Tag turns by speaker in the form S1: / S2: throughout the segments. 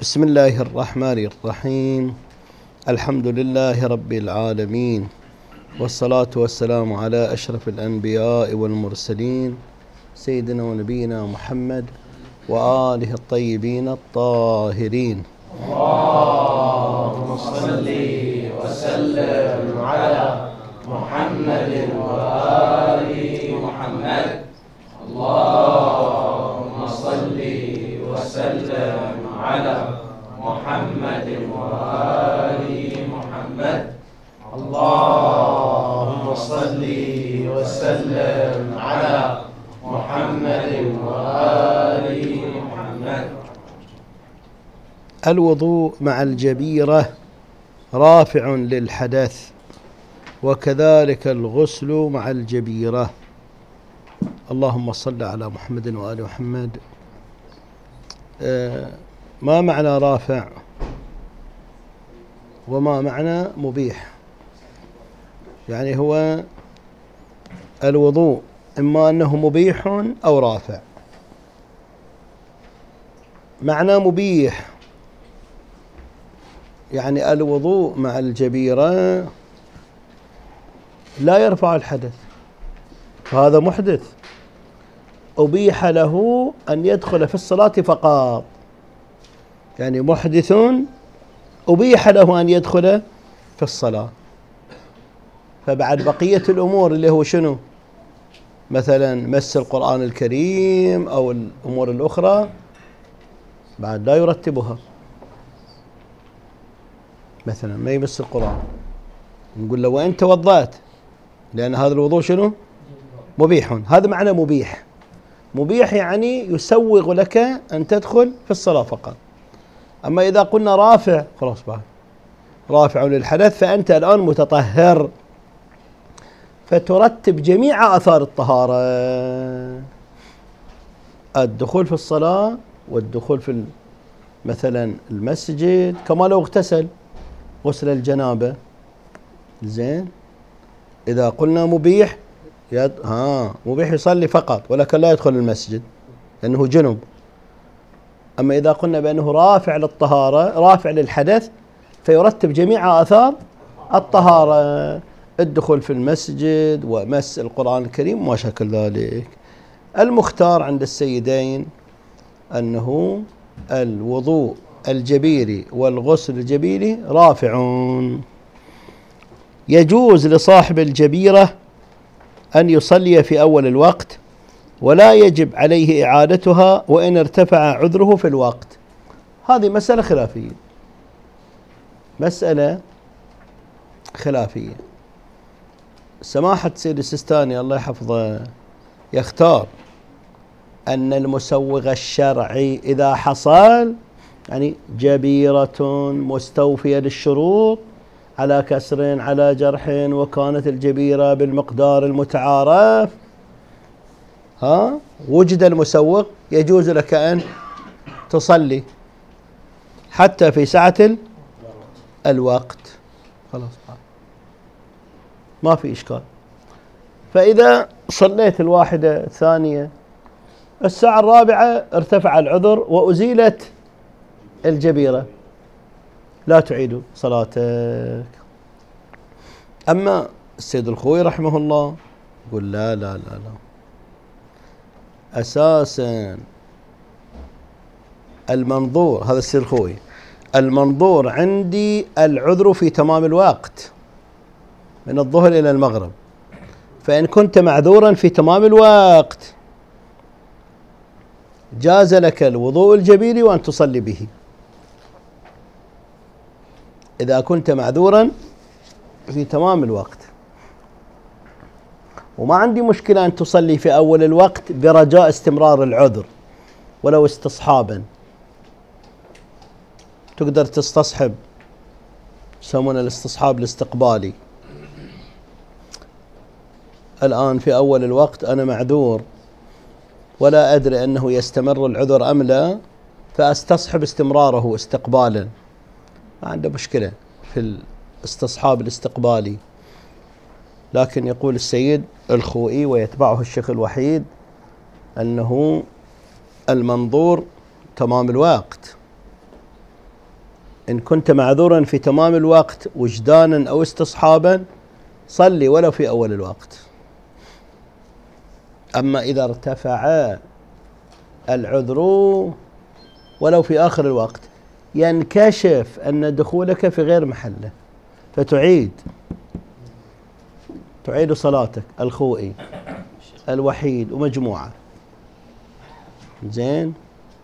S1: بسم الله الرحمن الرحيم. الحمد لله رب العالمين، والصلاة والسلام على أشرف الأنبياء والمرسلين سيدنا ونبينا محمد وآله الطيبين الطاهرين.
S2: اللهم صل وسلم على محمد وآل محمد. اللهم صل وسلم على محمد وآل محمد. اللهم صل وسلم على محمد وآل محمد.
S1: الوضوء مع الجبيرة رافع للحدث، وكذلك الغسل مع الجبيرة. اللهم صل على محمد وآل محمد. ما معنى رافع وما معنى مبيح؟ يعني هو الوضوء إما أنه مبيح أو رافع. معنى مبيح يعني الوضوء مع الجبيرة لا يرفع الحدث، فهذا محدث أبيح له أن يدخل في الصلاة فقط. يعني محدث أبيح له أن يدخل في الصلاة. فبعد بقية الأمور اللي هو شنو؟ مثلا مس القرآن الكريم أو الأمور الأخرى بعد لا يرتبها. مثلا ما يمس القرآن، نقول له وإن توضأت، لأن هذا الوضوء شنو؟ مبيح. هذا معنى مبيح. مبيح يعني يسوغ لك أن تدخل في الصلاة فقط. أما إذا قلنا رافع، خلاص بعد رافع للحدث، فأنت الآن متطهر، فترتب جميع آثار الطهارة: الدخول في الصلاة والدخول في مثلا المسجد، كما لو اغتسل غسل الجنابة. زين، إذا قلنا مبيح مبيح يصلي فقط ولكن لا يدخل المسجد لأنه جنب. أما إذا قلنا بأنه رافع للطهارة، رافع للحدث، فيرتب جميع آثار الطهارة: الدخول في المسجد ومس القرآن الكريم وما شاكل ذلك. المختار عند السيدين أنه الوضوء الجبيري والغسل الجبيري رافعون. يجوز لصاحب الجبيرة أن يصلي في أول الوقت، ولا يجب عليه إعادتها وإن ارتفع عذره في الوقت. هذه مسألة خلافية، مسألة خلافية. سماحة سيد السيستاني الله يحفظه يختار أن المسوغ الشرعي إذا حصل يعني جبيرة مستوفية للشروط على كسر على جرح وكانت الجبيرة بالمقدار المتعارف، وجد المسوغ، يجوز لك أن تصلي حتى في سعة الوقت. خلاص ما في إشكال. فإذا صليت الواحدة الثانية الساعة الرابعة ارتفع العذر وأزيلت الجبيرة، لا تعيد صلاتك. أما السيد الخوي رحمه الله يقول لا لا لا لا، أساسا المنظور، هذا السيد الخوي، المنظور عندي العذر في تمام الوقت من الظهر إلى المغرب، فإن كنت معذورا في تمام الوقت جاز لك الوضوء الجبيري وأن تصلي به. إذا كنت معذورا في تمام الوقت، وما عندي مشكلة أن تصلي في أول الوقت برجاء استمرار العذر ولو استصحابا. تقدر تستصحب، يسمونه الاستصحاب الاستقبالي. الآن في أول الوقت أنا معذور ولا أدري أنه يستمر العذر أم لا، فأستصحب استمراره استقبالا، ما عنده مشكلة في الاستصحاب الاستقبالي. لكن يقول السيد الخوئي ويتبعه الشيخ الوحيد أنه المنظور تمام الوقت، إن كنت معذورا في تمام الوقت وجدانا أو استصحابا صلي ولو في أول الوقت. أما إذا ارتفع العذر ولو في آخر الوقت ينكشف أن دخولك في غير محله فتعيد صلاتك الخوئي الوحيد ومجموعة. زين.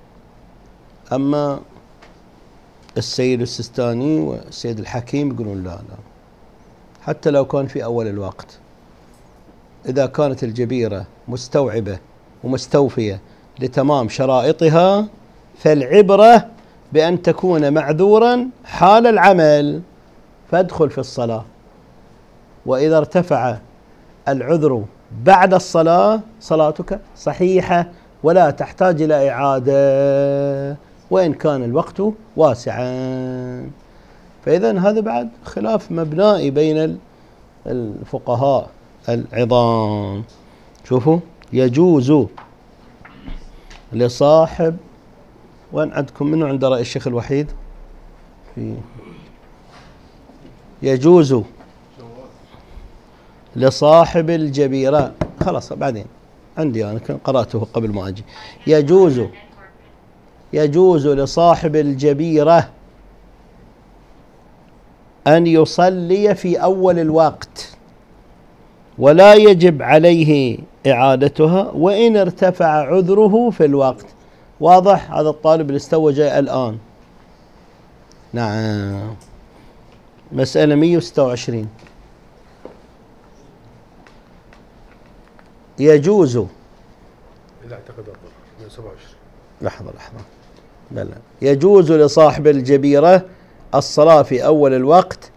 S1: أما السيد السيستاني والسيد الحكيم يقولون لا حتى لو كان في أول الوقت إذا كانت الجبيرة مستوعبة ومستوفية لتمام شرائطها فالعبرة بأن تكون معذورا حال العمل فادخل في الصلاة. وإذا ارتفع العذر بعد الصلاة صلاتك صحيحة ولا تحتاج إلى إعادة وإن كان الوقت واسعا. فإذا هذا بعد خلاف مبنائي بين الفقهاء العظام. شوفوا يجوز لصاحب، وين عندكم منه عند رأي الشيخ الوحيد؟ يجوز لصاحب الجبيرة، خلاص بعدين عندي أنا قرأته قبل ما أجي. يجوز لصاحب الجبيرة أن يصلي في أول الوقت ولا يجب عليه إعادتها وإن ارتفع عذره في الوقت. واضح؟ هذا الطالب اللي استوى جاي الآن. نعم. مسألة 126. يجوز
S3: إذا اعتقد الضرر 127.
S1: لحظة لا. يجوز لصاحب الجبيرة الصلاة في أول الوقت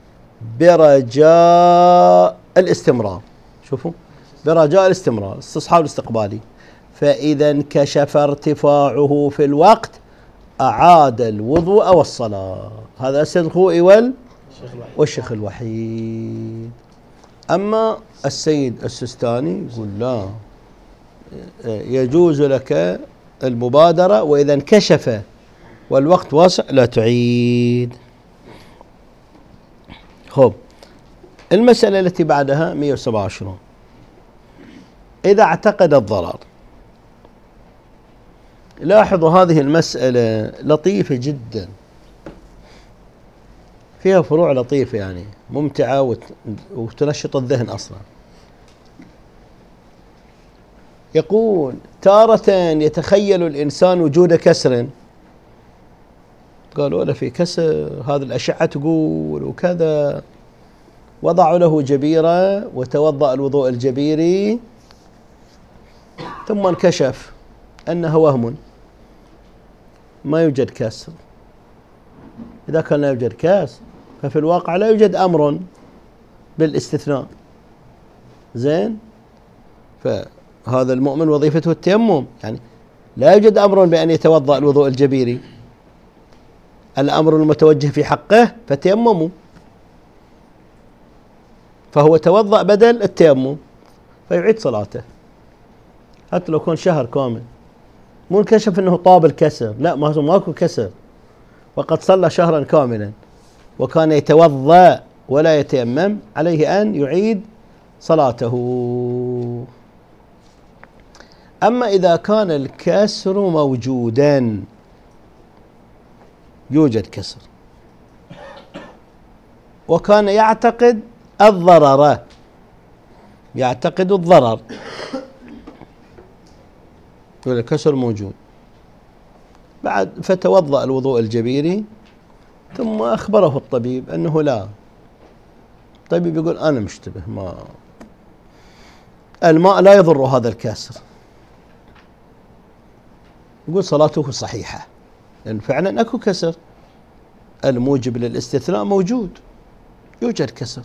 S1: برجاء الاستمرار. شوفوا، برجاء الاستمرار، استصحاب الاستقبالي. فإذا انكشف ارتفاعه في الوقت أعاد الوضوء والصلاة. هذا السيد الخوئي والشيخ الوحيد. أما السيد السيستاني يقول لا، يجوز لك المبادرة وإذا انكشف والوقت واسع لا تعيد. خب، المسألة التي بعدها 127. إذا اعتقد الضرر. لاحظوا هذه المسألة لطيفة جدا، فيها فروع لطيفة يعني ممتعة وتنشط الذهن أصلا. يقول تارة يتخيل الإنسان وجود كسر، قالوا له في كسر، هذه الأشعة تقول وكذا، وضعوا له جبيرة وتوضأ الوضوء الجبيري ثم انكشف أنه وهم ما يوجد كسر. إذا كان لا يوجد كسر ففي الواقع لا يوجد أمر بالاستثناء. زين، فهذا المؤمن وظيفته التيمم، يعني لا يوجد أمر بأن يتوضأ الوضوء الجبيري، الأمر المتوجه في حقه فتيمموا، فهو توضأ بدل التيمم فيعيد صلاته حتى لو كان شهر كامل. مو انكشف أنه طاب الكسر، لا، ماكو كسر، وقد صلى شهرا كاملا وكان يتوضأ ولا يتيمم، عليه أن يعيد صلاته. أما إذا كان الكسر موجودا، يوجد كسر وكان يعتقد الضرر، يعتقد الضرر، الكسر موجود، بعد فتوضأ الوضوء الجبيري ثم أخبره الطبيب أنه لا. الطبيب يقول أنا مشتبه، الماء لا يضر هذا الكسر، يقول صلاته صحيحة لأن فعلا أكو كسر، الموجب للاستثناء موجود، يوجد كسر.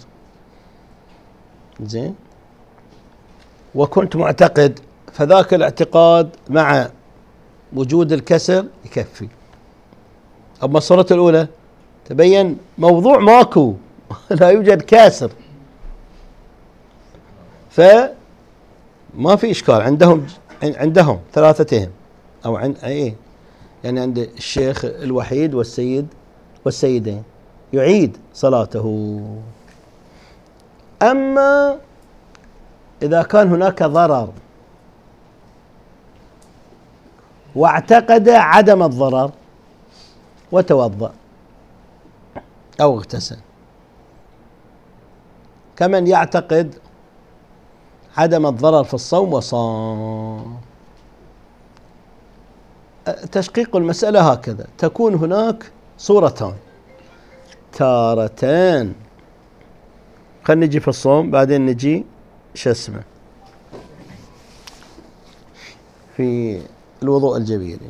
S1: زين، وكنت معتقد، فذاك الاعتقاد مع وجود الكسر يكفي. أما الصورة الأولى تبين موضوع ماكو لا يوجد كاسر، فما في إشكال. عندهم ثلاثتهم، أو يعني عند الشيخ الوحيد والسيد والسيدين يعيد صلاته. أما إذا كان هناك ضرر واعتقد عدم الضرر وتوضأ أو اغتسل، كمن يعتقد عدم الضرر في الصوم وصام. تشقيق المسألة هكذا، تكون هناك صورتان، تارتان خلينا نجي في الصوم بعدين نجي في الوضوء الجبيري.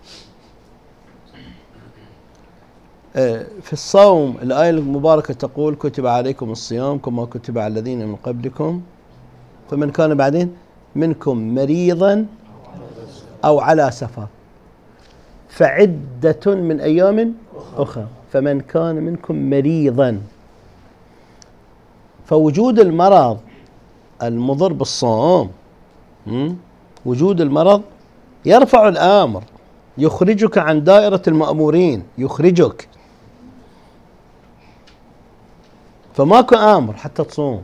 S1: في الصوم الآية المباركة تقول كتب عليكم الصيام كما كتب على الذين من قبلكم فمن كان بعدين منكم مريضا أو على سفر فعدة من أيام أخرى. فمن كان منكم مريضا، فوجود المرض المضر بالصوم، وجود المرض يرفع الآمر، يخرجك عن دائرة المأمورين، يخرجك، فماكو آمر حتى تصوم.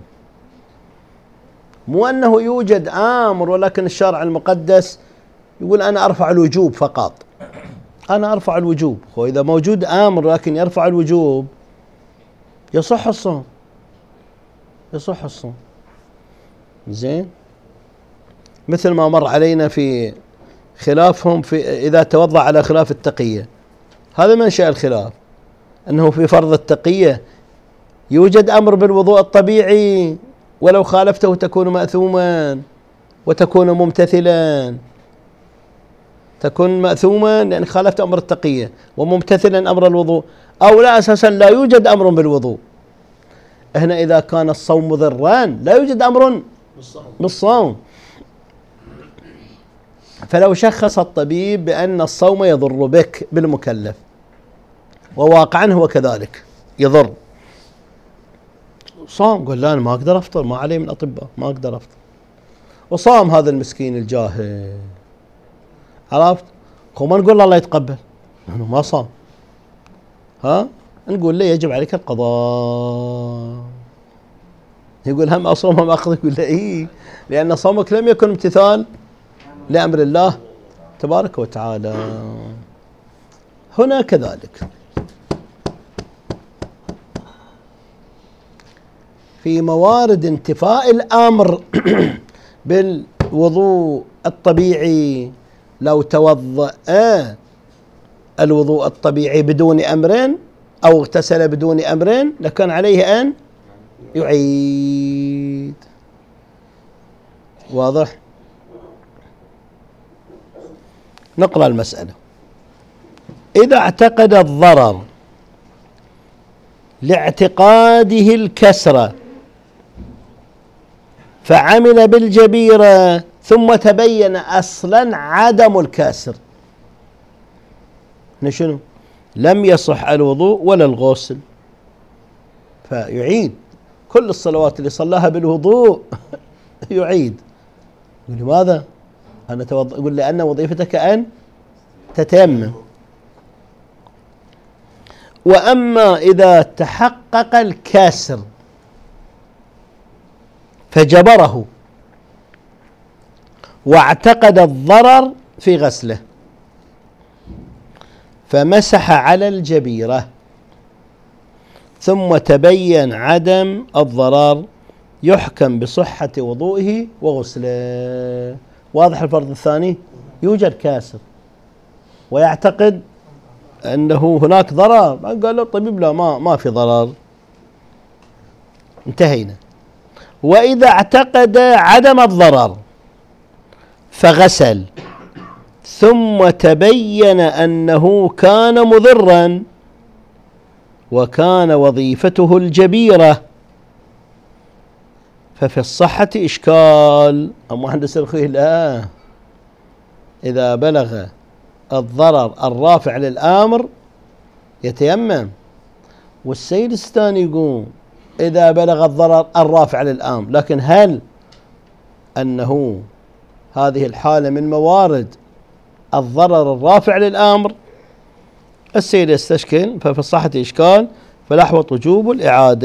S1: مو أنه يوجد آمر ولكن الشرع المقدس يقول أنا أرفع الوجوب فقط، أنا أرفع الوجوب. وإذا موجود آمر لكن يرفع الوجوب يصح الصوم، يصح الصوم. زين، مثل ما مر علينا في خلافهم في إذا توضأ على خلاف التقية، هذا منشأ الخلاف، أنه في فرض التقية يوجد أمر بالوضوء الطبيعي ولو خالفته تكون مأثوما وتكون ممتثلا، تكون مأثوما لأن خالفت أمر التقية وممتثلا أمر الوضوء، أو لا أساسا لا يوجد أمر بالوضوء. هنا إذا كان الصوم مضرا لا يوجد أمر بالصوم، فلو شخص الطبيب بأن الصوم يضر بك بالمكلف وواقعا هو كذلك يضر، صام، قال لا أنا ما أقدر أفطر، ما علي من أطباء ما أقدر أفطر، وصام هذا المسكين الجاهل، عرفت؟ وما نقول له الله يتقبل لأنه ما صام، نقول له يجب عليك القضاء. يقول هم أصوم هم أقضي، يقول له إيه، لأن صومك لم يكن امتثال لأمر الله تبارك وتعالى. هنا كذلك في موارد انتفاء الأمر بالوضوء الطبيعي، لو توضأ الوضوء الطبيعي بدون أمر أو اغتسل بدون أمر لكان عليه أن يعيد. واضح؟ نقرأ المسألة. إذا اعتقد الضرر لاعتقاده الكسرة فعمل بالجبيرة ثم تبين أصلا عدم الكسر، شنو؟ لم يصح الوضوء ولا الغسل، فيعيد كل الصلوات اللي صلاها بالوضوء يعيد. لماذا؟ أنا يقول لأن وظيفتك أن تتيمم. وأما إذا تحقق الكسر فجبره واعتقد الضرر في غسله فمسح على الجبيرة ثم تبين عدم الضرر يحكم بصحة وضوئه وغسله. واضح الفرض الثاني؟ يوجد كاسر ويعتقد أنه هناك ضرر، قال له الطبيب لا ما في ضرر، انتهينا. وإذا اعتقد عدم الضرر فغسل ثم تبين أنه كان مضرا وكان وظيفته الجبيرة ففي الصحة إشكال. مهندس الخوي لا، إذا بلغ الضرر الرافع للآمر يتيمم، والسيد السيستاني يقول إذا بلغ الضرر الرافع للآمر، لكن هل أنه هذه الحالة من موارد الضرر الرافع للآمر السيد يستشكل ففي الصحة إشكال فالأحوط وجوب الإعادة.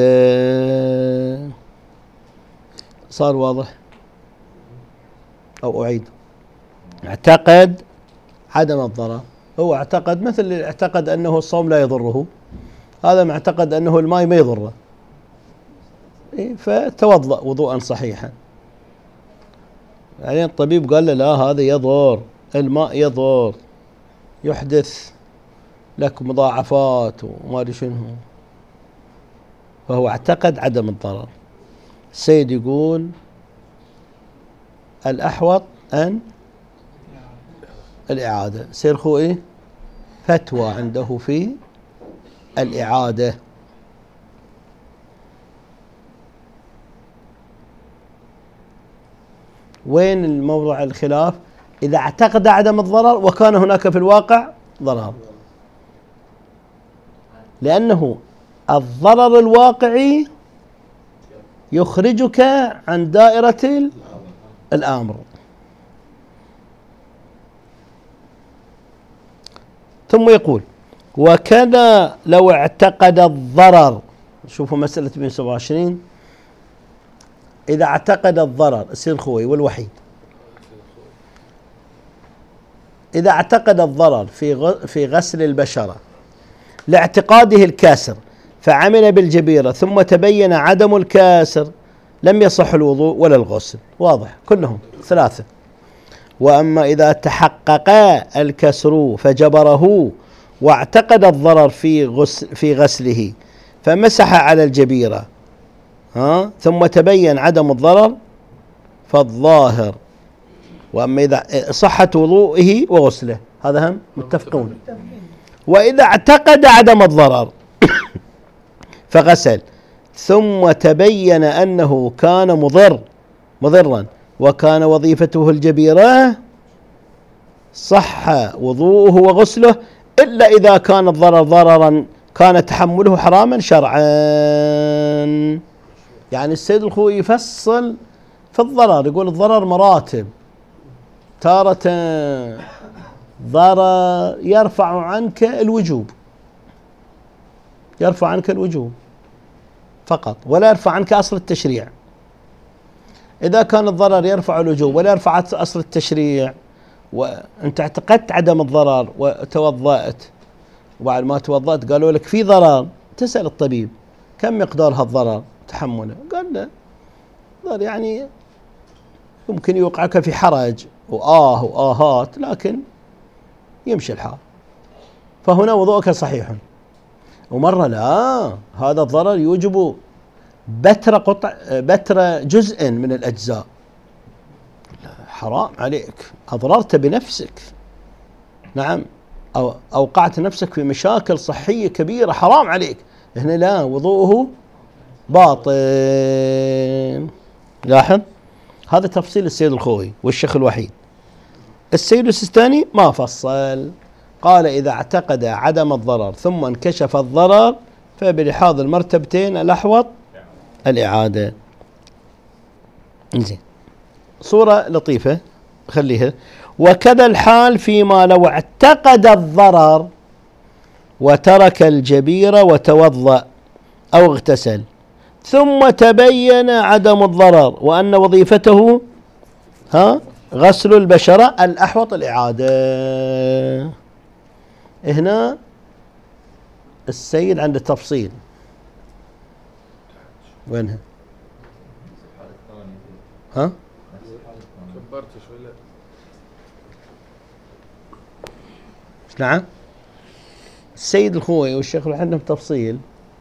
S1: صار واضح أو أعيد؟ اعتقد عدم الضرر، هو اعتقد مثل اعتقد أنه الصوم لا يضره، هذا معتقد أنه الماء ما يضره، فتوضأ وضوءا صحيحا. يعني الطبيب قال له لا هذا يضر، الماء يضر، يحدث لك مضاعفات وما أدري شنو، فهو اعتقد عدم الضرر. السيد يقول الأحوط أن الإعادة. سيد الخوئي فتوى عنده في الإعادة. وين الموضوع الخلاف؟ إذا اعتقد عدم الضرر وكان هناك في الواقع ضرر، لأنه الضرر الواقعي يخرجك عن دائرة الأمر. ثم يقول وكذا لو اعتقد الضرر، شوفوا مسألة 127، إذا اعتقد الضرر السيد الخوي والوحيد، إذا اعتقد الضرر في غسل البشرة لاعتقاده الكاسر فعمل بالجبيرة ثم تبين عدم الكاسر لم يصح الوضوء ولا الغسل. واضح كلهم ثلاثة. وأما إذا تحقق الكسر فجبره واعتقد الضرر في غسله فمسح على الجبيرة ثم تبين عدم الضرر فالظاهر. وأما إذا صحة وضوئه وغسله، هذا هم متفقون. وإذا اعتقد عدم الضرر فغسل ثم تبين أنه كان مضرا وكان وظيفته الجبيرة صح وضوءه وغسله، إلا إذا كان الضرر ضررا كان تحمله حراما شرعا. يعني السيد الخوئي يفصل في الضرر، يقول الضرر مراتب، تارة ضرر يرفع عنك الوجوب، يرفع عنك الوجوب فقط ولا يرفع عنك أصل التشريع. إذا كان الضرر يرفع الوجوب ولا يرفع أصل التشريع وأنت اعتقدت عدم الضرر وتوضأت وبعد ما توضأت قالوا لك في ضرر، تسأل الطبيب كم مقدار هالضرر تحمله؟ قال له ضرر يعني يمكن يوقعك في حرج وآهات لكن يمشي الحال، فهنا وضوءك صحيح. ومرة لا، هذا الضرر يوجب بتر جزء من الأجزاء، حرام عليك، أضررت بنفسك، نعم، أو أوقعت نفسك في مشاكل صحية كبيرة، حرام عليك. هنا لا، وضوءه باطل. لاحظ هذا تفصيل السيد الخوئي والشيخ الوحيد. السيد السيستاني ما فصل، قال إذا اعتقد عدم الضرر ثم انكشف الضرر فبلحاظ المرتبتين الأحوط الإعادة. زين، صورة لطيفة خليها. وكذا الحال فيما لو اعتقد الضرر وترك الجبيرة وتوضأ أو اغتسل ثم تبين عدم الضرر وأن وظيفته غسل البشرة، الأحوط الإعادة. هنا السيد عنده تفصيل. وينها؟
S3: كبرتش ولا؟
S1: نعم، السيد الخوئي والشيخ عندهم تفصيل.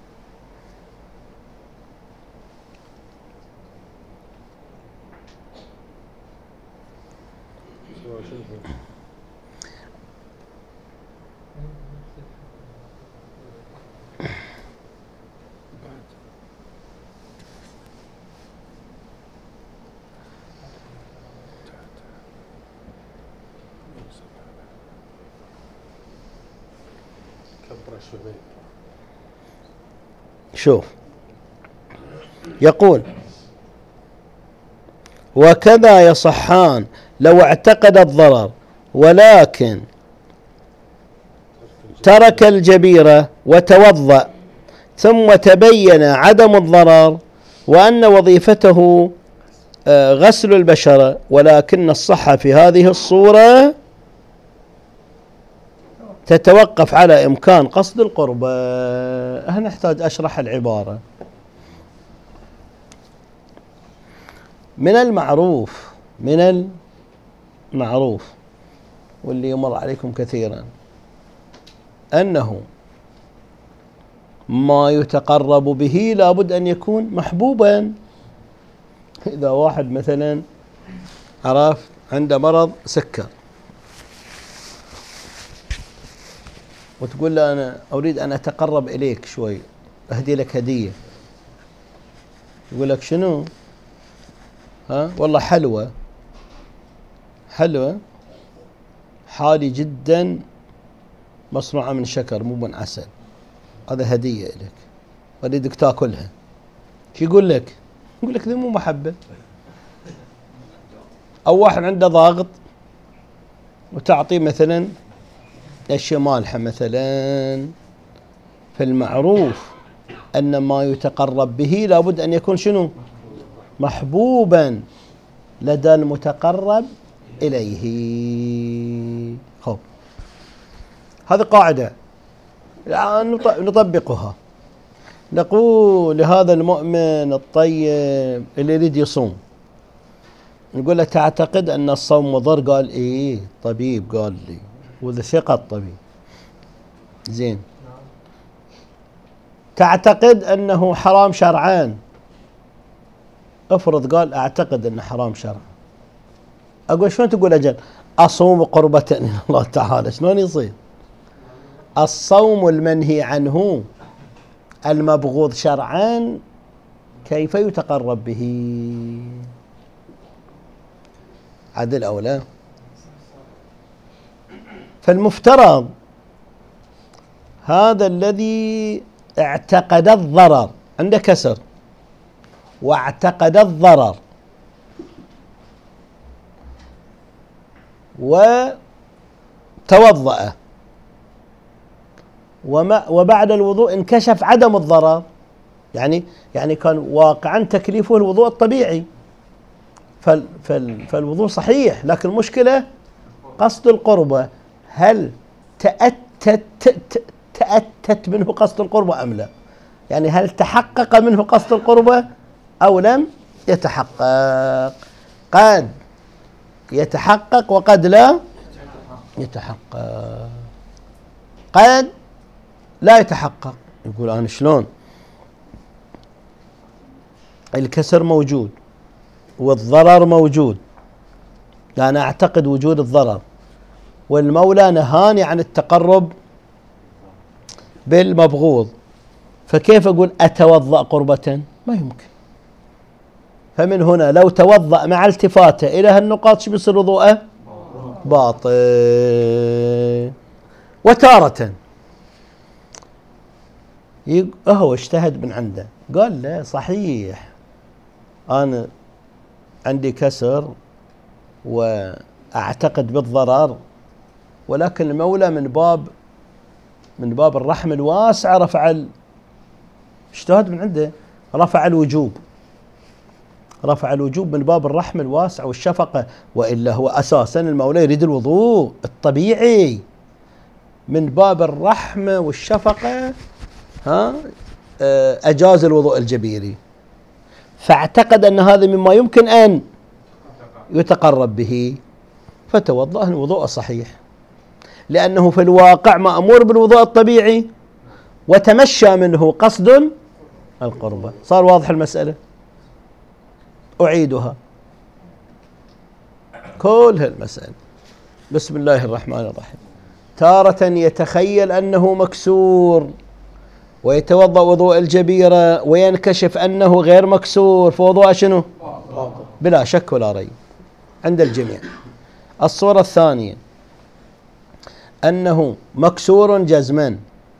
S1: شوف يقول وكذا يصحان لو اعتقد الضرر ولكن ترك الجبيرة وتوضأ ثم تبين عدم الضرر وأن وظيفته غسل البشرة، ولكن الصحة في هذه الصورة تتوقف على إمكان قصد القربة. هنا نحتاج أشرح العبارة. من المعروف واللي يمر عليكم كثيرا أنه ما يتقرب به لابد أن يكون محبوبا. إذا واحد مثلا عرف عنده مرض سكر وتقول له أنا أريد أن أتقرب إليك شوي، أهدي لك هدية، يقول لك شنو؟ والله حلوة حالي جدا مصنوعة من شكر مو من عسل، هذا هدية لك أريدك تاكلها. شو يقول لك؟ يقول لك ذي مو محبة. أو واحد عنده ضغط وتعطيه مثلا أشياء مالحة مثلا. فالمعروف أن ما يتقرب به لابد أن يكون شنو؟ محبوبا لدى المتقرب إليه. خب هذه قاعدة نطبقها. نقول لهذا المؤمن الطيب اللي يريد يصوم، نقول له تعتقد أن الصوم مضر؟ قال إيه، طبيب قال لي، وذا ثقة الطبيب. زين، تعتقد أنه حرام شرعان؟ افرض قال أعتقد أنه حرام شرعا. أقول شلون تقول أجل أصوم قربة إلى الله تعالى؟ شلون يصير؟ الصوم المنهي عنه المبغوض شرعا كيف يتقرب به؟ عدل أو لا؟ فالمفترض هذا الذي اعتقد الضرر، عنده كسر واعتقد الضرر وتوضأ وبعد الوضوء انكشف عدم الضرر، يعني كان واقعا تكليفه الوضوء الطبيعي، فالوضوء صحيح، لكن المشكلة قصد القربة. هل تأتت منه قصد القربة أم لا؟ يعني هل تحقق منه قصد القربة أو لم يتحقق؟ قد يتحقق وقد لا يتحقق، قد لا يتحقق. يقول أنا شلون؟ الكسر موجود والضرر موجود، أنا أعتقد وجود الضرر، والمولى نهاني عن التقرب بالمبغوض، فكيف أقول أتوضأ قربة؟ ما يمكن. فمن هنا لو توضأ مع التفاته إلى هالنقاط شو بيصير وضوءه؟ باطل. وتارة هو اجتهد من عنده، قال لا صحيح أنا عندي كسر وأعتقد بالضرر، ولكن المولى من باب الرحم الواسع اجتهد من عنده، رفع الوجوب من باب الرحم الواسع والشفقة، وإلا هو أساسا المولى يريد الوضوء الطبيعي، من باب الرحمة والشفقة أجاز الوضوء الجبيري، فاعتقد أن هذا مما يمكن أن يتقرب به، فتوضأ الوضوء الصحيح، لأنه في الواقع مأمور بالوضوء الطبيعي وتمشى منه قصد القربة. صار واضح المسألة؟ أعيدها كل هالمسألة. بسم الله الرحمن الرحيم. تارة يتخيل أنه مكسور ويتوضأ وضوء الجبيرة وينكشف أنه غير مكسور، فوضوء شنو؟ بلا شك ولا ريب عند الجميع. الصورة الثانية أنه مكسور جزما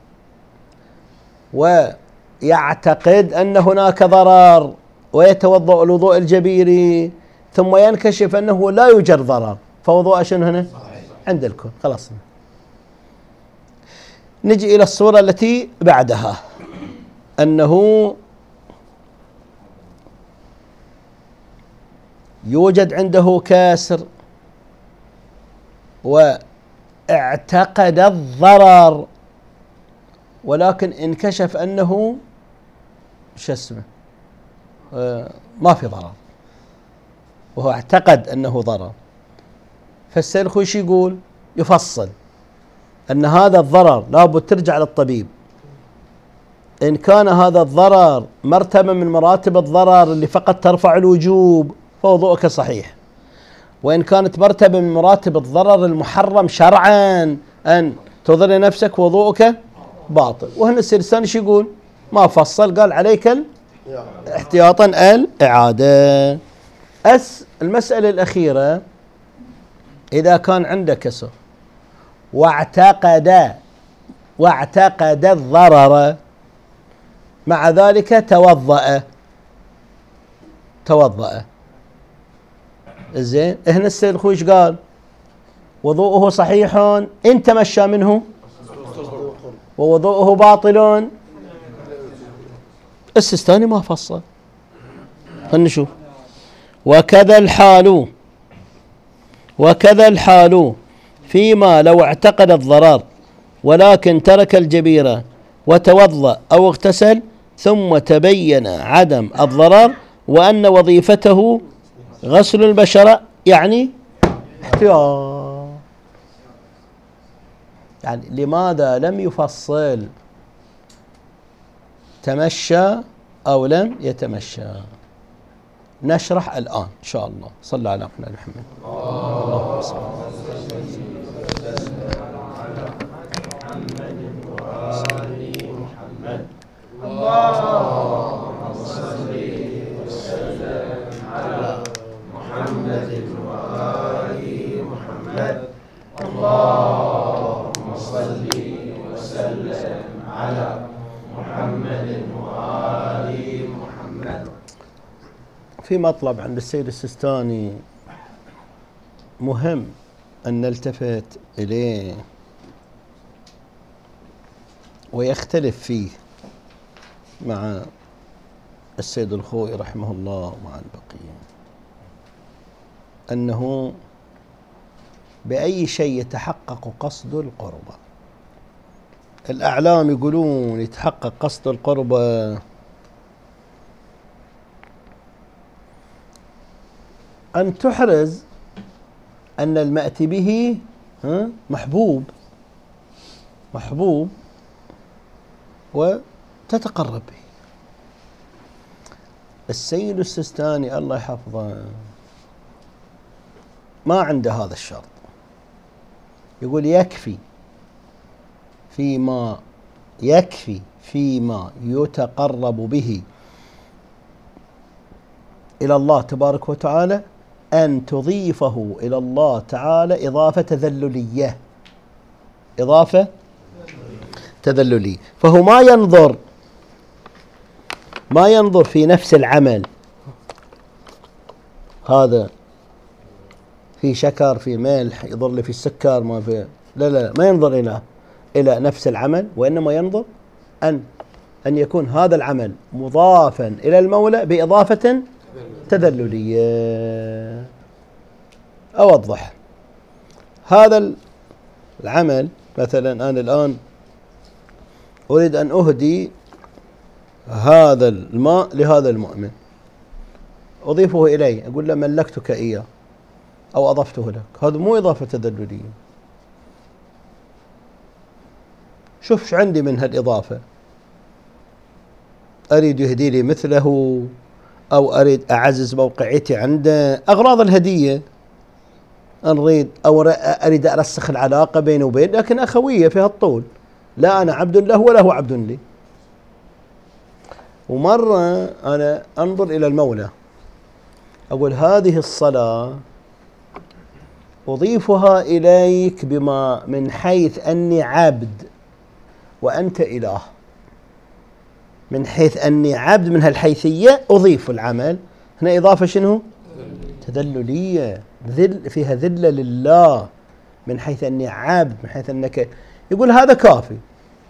S1: ويعتقد أن هناك ضرر ويتوضأ الوضوء الجبيري ثم ينكشف أنه لا يوجد ضرر، فوضوء شنو هنا؟ عند الكل. خلاص نجي إلى الصورة التي بعدها، أنه يوجد عنده كسر واعتقد الضرر، ولكن انكشف أنه شو اسمه ما في ضرر، وهو اعتقد أنه ضرر. فالسيد الخوي شو يقول؟ يفصل أن هذا الضرر لابد ترجع للطبيب. إن كان هذا الضرر مرتبة من مراتب الضرر اللي فقط ترفع الوجوب فوضوءك صحيح، وإن كانت مرتبة من مراتب الضرر المحرم شرعا أن تضر نفسك وضوءك باطل. وهنا السيرستاني شو يقول؟ ما فصل، قال عليك احتياطا الإعادة. المسألة الأخيرة، إذا كان عندك كسر واعتقد الضرر، مع ذلك توضأ زين، هنا السيد الخوي ايش قال؟ وضوءه صحيح إن تمشى منه، ووضوءه باطل. السيستاني ما فصل. خلنا نشوف. وكذا الحال فيما لو اعتقد الضرر ولكن ترك الجبيرة وتوضأ أو اغتسل ثم تبين عدم الضرر وأن وظيفته غسل البشرة، يعني احتياط. يعني لماذا لم يفصل تمشى أو لم يتمشى؟ نشرح الآن إن شاء الله. صلى على محمد. اللهم صل
S2: اللهم صل وسلم على محمد وآل محمد. اللهم صل وسلم على محمد وآل محمد.
S1: في مطلب عند السيد السيستاني مهم أن نلتفت إليه ويختلف فيه مع السيد الخوئي رحمه الله ومع البقية، أنه بأي شيء يتحقق قصد القربة. الأعلام يقولون يتحقق قصد القربة أن تحرز أن المأتي به محبوب وتتقرب به. السيد السيستاني الله يحفظه ما عنده هذا الشرط. يقول يكفي فيما يتقرب به إلى الله تبارك وتعالى أن تضيفه إلى الله تعالى إضافة تذللية. فهو ما ينظر في نفس العمل، هذا في شكر في ملح يضر لي في السكر ما في، لا ما ينظر إلى نفس العمل، وإنما ينظر أن يكون هذا العمل مضافا إلى المولى بإضافة تذللية. أوضح. هذا العمل مثلا أنا الآن أريد أن أهدي هذا الماء لهذا المؤمن، أضيفه إليه، أقول له ملكتك إياه أو أضفته لك، هذا مو إضافة تذللية. شوف شو عندي من هالإضافة، أريد يهدي لي مثله أو أريد أعزز موقعيتي عنده، أغراض الهدية أريد أرسخ العلاقة بيني وبين، لكن أخوية فيها الطول، لا أنا عبد له ولا هو عبد لي. ومرة أنا أنظر إلى المولى أقول هذه الصلاة أضيفها إليك بما من حيث أني عبد وأنت إله، من حيث أني عبد من هالحيثية أضيف العمل. هنا إضافة شنو؟ تذللية، فيها ذلة لله، من حيث أني عبد، من حيث أنك، يقول هذا كافي.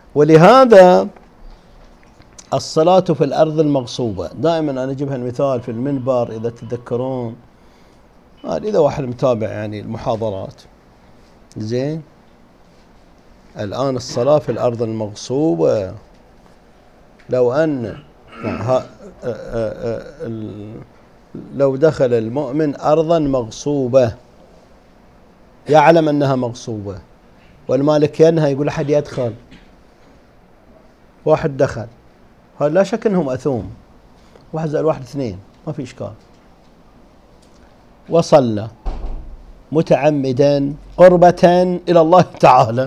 S1: ولهذا الصلاة في الأرض المغصوبة دائما أنا أجيبها المثال في المنبر إذا تتذكرون، إذا واحد متابع يعني المحاضرات زين. الآن الصلاة في الأرض المغصوبة، لو أن لو دخل المؤمن أرضا مغصوبة يعلم أنها مغصوبة والمالك ينهى يقول أحد يدخل، واحد دخل، هذا لا شك أنه مأثوم، واحد زائد واحد اثنين ما في إشكال، وصلى متعمدا قربة إلى الله تعالى،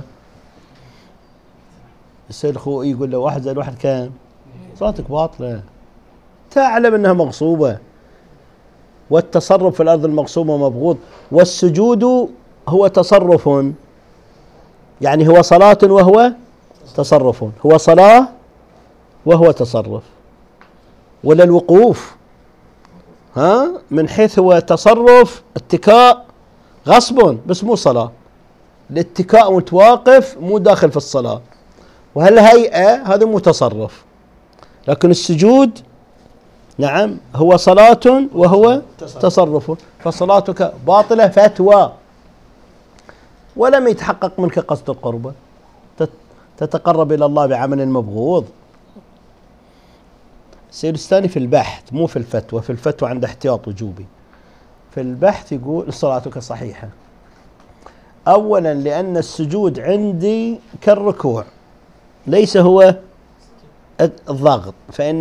S1: يصير خوي يقول له واحد زائد واحد كم؟ صلاتك باطلة، تعلم أنها مغصوبة. والتصرف في الأرض المغصوبة مبغوض، والسجود هو تصرف، يعني هو صلاة وهو تصرف، هو صلاة وهو تصرف. ولا الوقوف من حيث هو تصرف اتكاء غصب بس مو صلاة، الاتكاء متواقف مو داخل في الصلاة، وهالهيئة هذا متصرف. لكن السجود نعم هو صلاة وهو تصرف، فصلاتك باطلة فتوى، ولم يتحقق منك قصد القربة، تتقرب إلى الله بعمل مبغوض. السيستاني في البحث مو في الفتوى، في الفتوى عنده احتياط وجوبي، في البحث يقول صلاتك صحيحة. أولا لأن السجود عندي كالركوع ليس هو الضغط،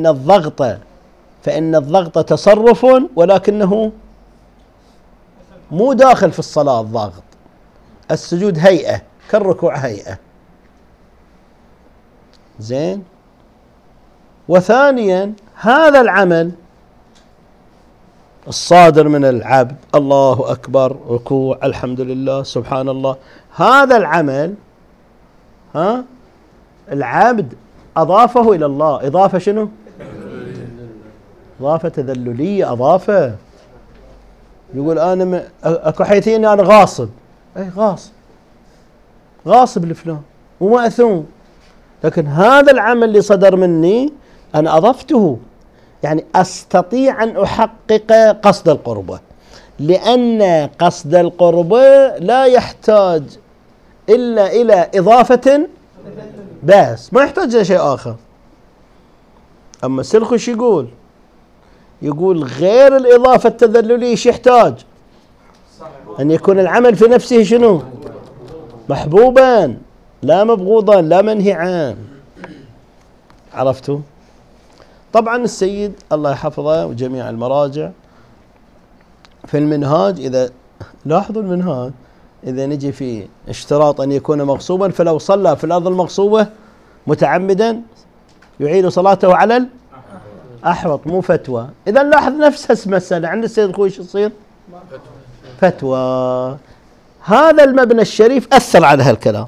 S1: فإن الضغط تصرف ولكنه مو داخل في الصلاة الضغط. السجود هيئة كالركوع هيئة زين. وثانيا هذا العمل الصادر من العبد، الله أكبر، ركوع، الحمد لله، سبحان الله، هذا العمل العبد أضافه إلى الله إضافة شنو؟ إضافة تذللية، أضافة. يقول أنا أكو حيثين أنا غاصب، أي غاصب لفلان ومأثوم، لكن هذا العمل اللي صدر مني أنا أضفته، يعني أستطيع أن أحقق قصد القربة، لأن قصد القربة لا يحتاج إلا إلى إضافة بس، ما يحتاج إلى شيء آخر. أما السلخش يقول غير الإضافة التذللية ايش يحتاج؟ أن يكون العمل في نفسه شنو؟ محبوبا لا مبغوضا لا منهي عنه. عرفتوا؟ طبعا السيد الله يحفظه وجميع المراجع في المنهاج، إذا لاحظوا المنهاج إذا نجي في اشتراط أن يكون مغصوبا، فلو صلى في الأرض المغصوبة متعمدا يعيد صلاته على الأحوط، مو فتوى. إذا لاحظ نفس المسألة عند السيد الخوي شو تصير؟ فتوى. هذا المبنى الشريف أثر على هالكلام.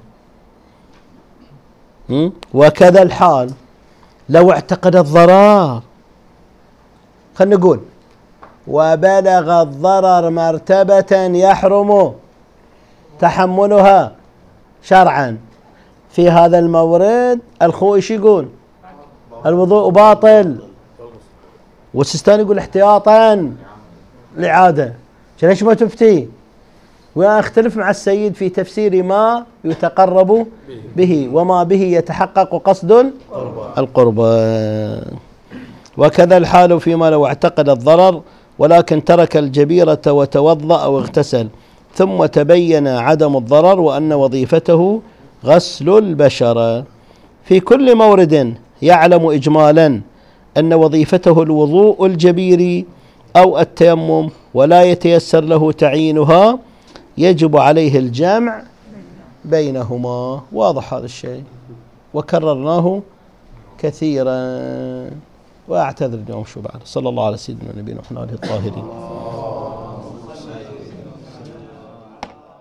S1: وكذا الحال لو اعتقد الضرر، خلنا نقول وبلغ الضرر مرتبة يحرم تحملها شرعا، في هذا المورد الخوي ايش يقول؟ الوضوء باطل، والسيستاني يقول احتياطا الإعادة. ليش ما تفتي؟ وأختلف مع السيد في تفسير ما يتقرب به وما به يتحقق قصد القربة. وكذا الحال فيما لو اعتقد الضرر ولكن ترك الجبيرة وتوضأ أو اغتسل ثم تبين عدم الضرر وأن وظيفته غسل البشرة. في كل مورد يعلم إجمالا أن وظيفته الوضوء الجبيري أو التيمم ولا يتيسر له تعيينها يجب عليه الجمع بينهما. واضح هذا الشيء وكررناه كثيرا، وأعتذر اليوم شو بعد. صلى الله على سيدنا نبينا محمد الطاهرين.